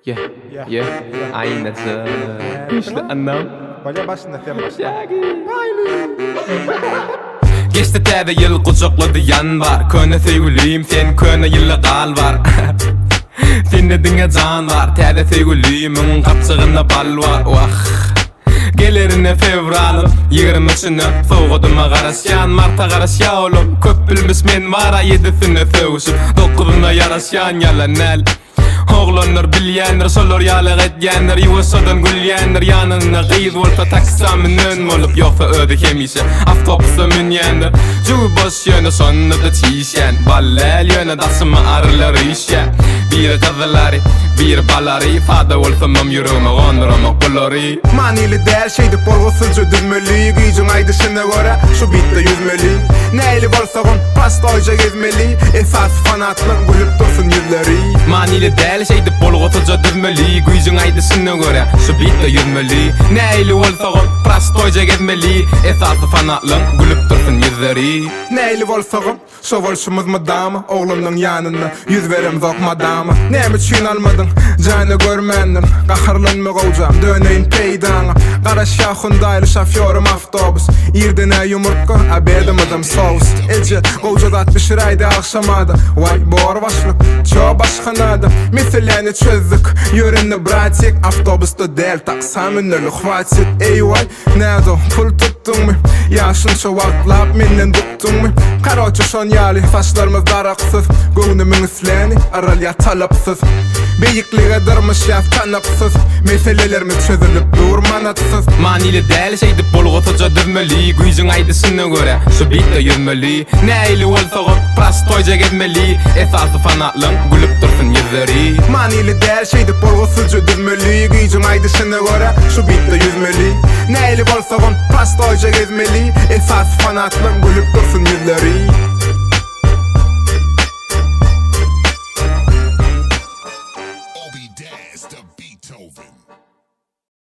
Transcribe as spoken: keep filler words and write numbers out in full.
Yeah, Yeah. yeah, Yeah. aynısı. İşte anlam. Baca başında sen başla. Geçti täze yıl kucakladı yan var. Köne sevgiliyim sen köne yılla kal var. Sende dinge can var. Täze sevgiliyimin kapçığında bal var. Vah. Gelerine fevralım yigirmi üçüne soğuduma garaşyan Marta garaşya oğlum köp bilmiş men vara yedisine sevişip dokuzuna yaraşyan yalan el Oğlanlar bilyenler solar yalık etyenler Yuvasadan gülyenler yanına gıyız olsa taksam münün olup yoksa ödü hemişe Avtobusa münyenler Cuğu boş yönü sonuna da çişen Ballel yönü dasıma arılar işen Bir kızılari bir balari Fada olsa mam yürüme gondurama kulari Manili der şeydi polgusuzcu düzmeli Gücün aydışına göre şu bitti yüzmeli Neyli bolsa gon pasta oyca gezmeli Esas fanatlın gülüp dursun yüzleri Manili del şeydi polgusuzcu düzmeli Gücün aydışına göre şu bitti yüzmeli Neyli olsa gon pasta oyca gezmeli Esas fanatlın gülüp dursun yüzleri Neyli bolsa gon şu volşumuz madama Oğlumның yanında yüz verem zok madama Nemi çün almadın canı görmendin Qaharlanma qolcam döneyin peydana Qaraşya Hyundai'li şafyorum avtobus İrdine yumurtka abedimidim sos Ece qolcadat pişiraydı akşamada Vay bor başlık ço başkanada Meseleni çözdük yörünni bratik Avtobusta del taksam ünlülü xvatit Ey vay nedo pul tuttun mu Yaşınça vaxtlap menden duktun mu Karoçu şon yali saçlarımız daraqsız Göğnümün isleni aralya talapsız Beyikliğe dırmış yaz tanıpsız Meselelerimiz çözülüp durmanatsız Manili del şeydi polgusuzcu düzmeli Gücün aydışına göre şu bitti yüzmeli Neyli olsa gon prastoyca gezmeli Esası fanatlın gülüp dursun yüzleri Manili der şeydi polgusuzcu düzmeli Gücün aydışına göre şu bitti yüzmeli Neyli bolsa gon prastoyca gezmeli Esası fanatlın gülüp dursun yüzleri